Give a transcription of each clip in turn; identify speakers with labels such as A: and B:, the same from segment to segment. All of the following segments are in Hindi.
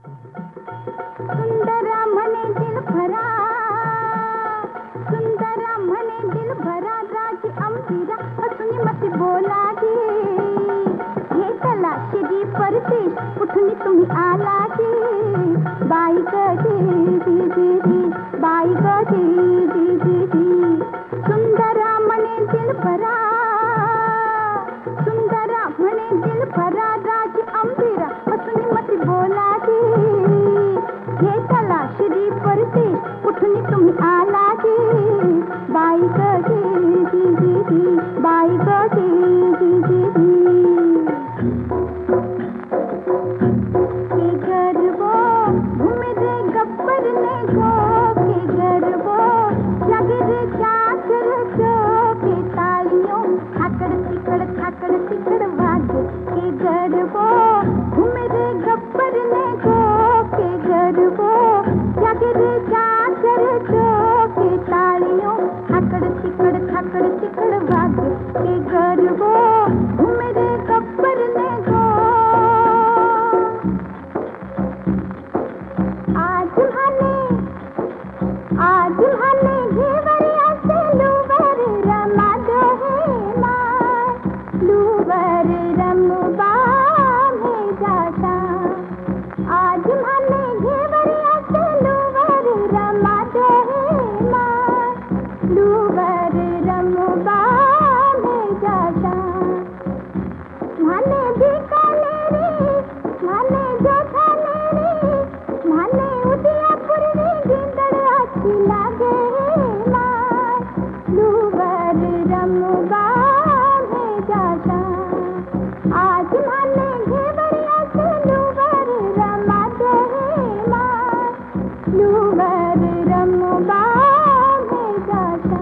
A: सुंदरा म्हणे दिल भरा, सुंदरा म्हणे दिल भरा, राज अंबिरा हसून मत बोला गे, हे चला शेजी परदेश उठून तुम्ही आला गे, by gay the the the, by गे दी दी दी. सुंदरा म्हणे दिल भरा, सुंदरा म्हणे दिल भरा, राज अंबिरा हसून मत बोला गे, हे चला श्री परदेश उठून तुम्ही आला गे, by gay the the the, by गे दी दी दी. के गरबो घूमे रे गब्बर ने गो, के गरबो लगे रे चाकर जो, के तालियों खाकड़ तिकड़ वागे, के गरबो घूमे रे गब्बर ने गो, के गरबो लगे रे चाकर जो, के तालियों खाकड़ तिकड़ वागे, के गरबो घूमे रे गब्बर ने गो. आज हने घेवरिया से लूवर रमा दो है मार, लूवर रमबा में जाता. आज हने घेवरिया से लूवर रमा दो है मार, लूवर रमबा में जाता. माने बीकानेरी, माने जोधानेरी, माने उदयपुर रे गिंदड़ अच्छी लागे मार, लूवर रमबा में जाता. आज माने घेवरिया से लूवर रमा दो है मार, लूवर रमबा में जाता.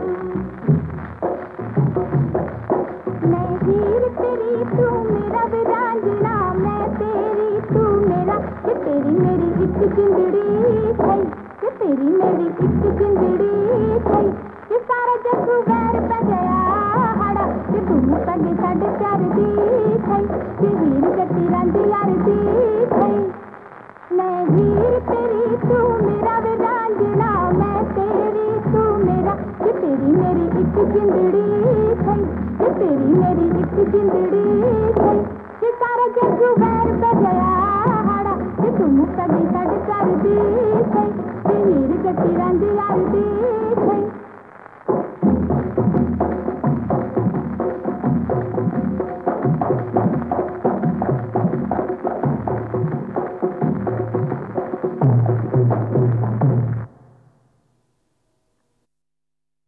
A: मैं हीर तेरी तू मेरा वीरांगना, मैं तेरी तू मेरा, ये तेरी मेरी एक जिंदड़ी थई, ये तेरी मेरी एक जिंदड़ी थई. ये सारा जग गैर पे गया हाड़ा, ये तुम पगे साढ़े प्यार दी थई, ये हीर जटी रंग यार दी थई. मैं हीर तेरी तू मेरा वीरांगना, मैं तेरी तू मेरा, ये तेरी मेरी एक जिंदड़ी थई, ये तेरी मेरी एक जिंदड़ी थई. ये सारा जग गैर पे गया हाड़ा, ये तुम कभी साढ़े प्यार दी थई, ये हीर जटी रंग यार दी